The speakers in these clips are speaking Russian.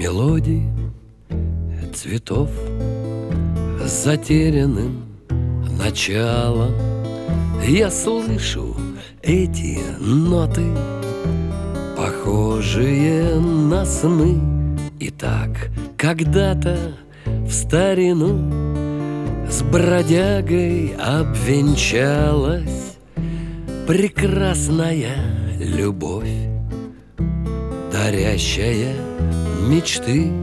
мелодии цветов с затерянным началом. Я слышу эти ноты, похожие на сны. И так когда-то в старину с бродягой обвенчалась прекрасная любовь, дарящая мечты.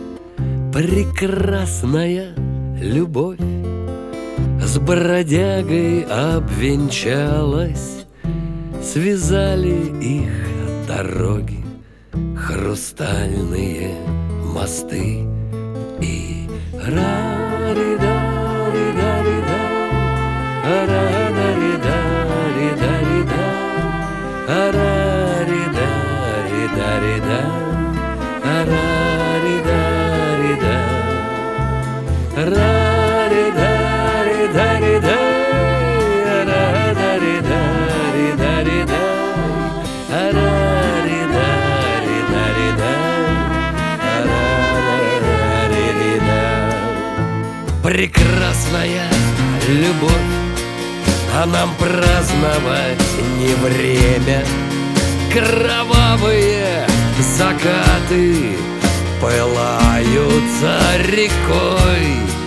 Прекрасная любовь с бродягой обвенчалась, связали их дороги, хрустальные мосты. И ра-ри-да-ри-да-ри-да, ра-ри-да-ри-да-ри-да, ра-ри-да-ри-да-ри-да, ра-ри-да-ри-да, ра-ри-да-ри-да-ри-да, ра-ри-да-ри-да-ри-да, ра-ри-да-ри-да. Прекрасная любовь, а нам праздновать не время. Кровавые закаты пылаются рекой.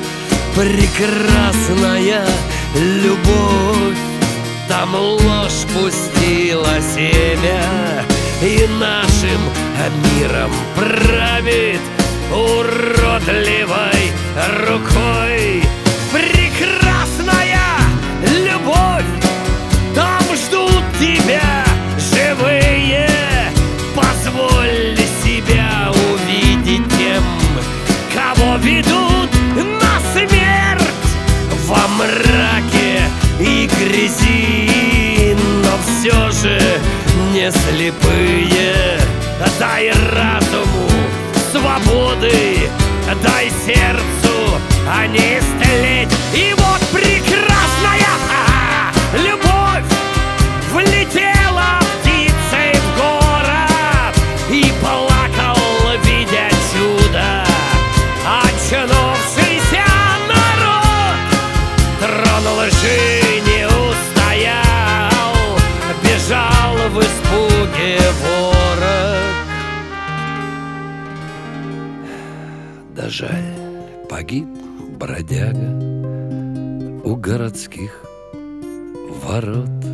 Прекрасная любовь, там ложь пустила семя, и нашим миром правит уродливой рукой. Прекрасная любовь, там ждут тебя живые. Позволь себя увидеть тем, кого ведут на смерть во мраке и грязи, но все же не слепые. Дай разуму свободы, дай сердцу, а не истлеть. И вот прекрасная любовь влетела птицей в город, и плакал, видя чудо, очнувшийся народ. Трон лжи не устоял, бежал в испуге ворог. Да жаль, погиб бродяга у городских ворот.